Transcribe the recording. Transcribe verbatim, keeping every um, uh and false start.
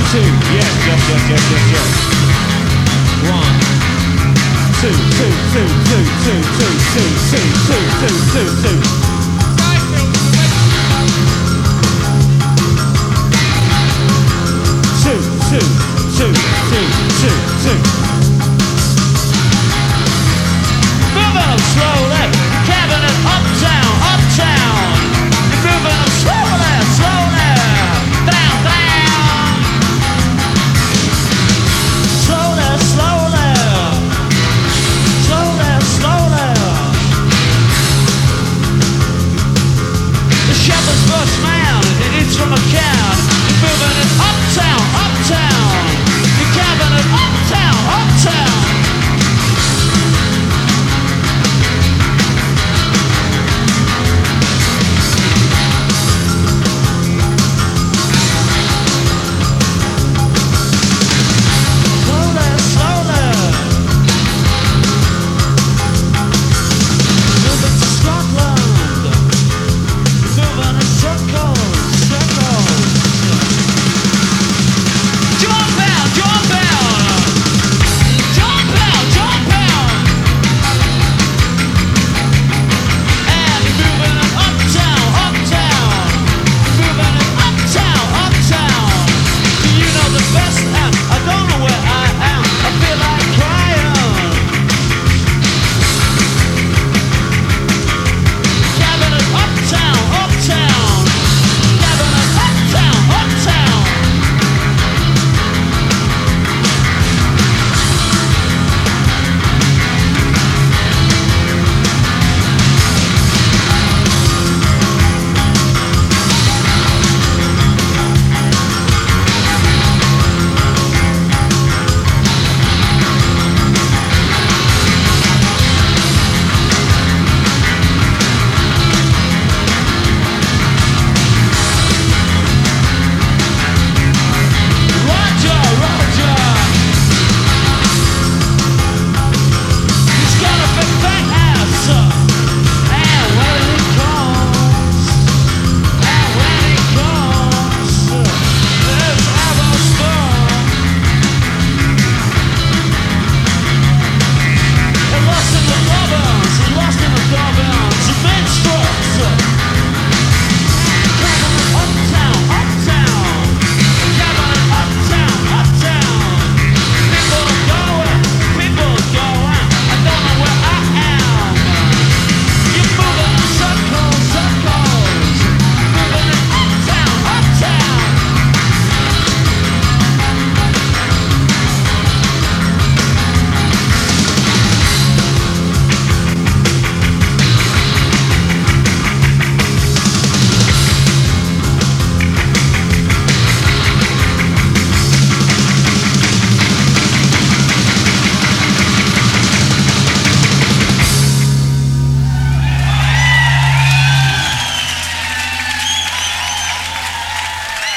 two, yes, yes, yes, yes, yes, yes. One, two, two, two, two, two, two, two, two, two, two, two, two. Two, two, two, two, two, two. Moving them slowly, cabinet uptown, uptown. You're moving them slowly, slowly, down, down. Slowly, slowly, slowly, slowly. The shepherd's first man, it eats from a cow.